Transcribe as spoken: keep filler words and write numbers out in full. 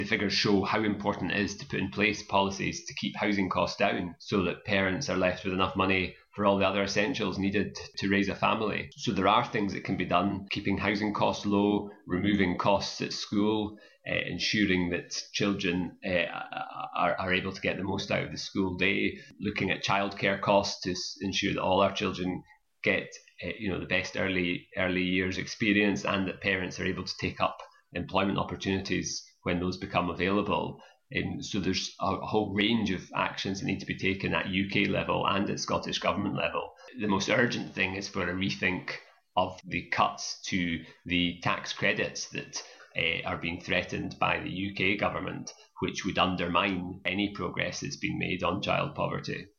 The figures show how important it is to put in place policies to keep housing costs down so that parents are left with enough money for all the other essentials needed to raise a family. So there are things that can be done, keeping housing costs low, removing costs at school, uh, ensuring that children uh, are, are able to get the most out of the school day, looking at childcare costs to ensure that all our children get uh, you know, the best early early years experience, and that parents are able to take up employment opportunities when those become available. Um, so there's a whole range of actions that need to be taken at U K level and at Scottish Government level. The most urgent thing is for a rethink of the cuts to the tax credits that uh, are being threatened by the U K Government, which would undermine any progress that's been made on child poverty.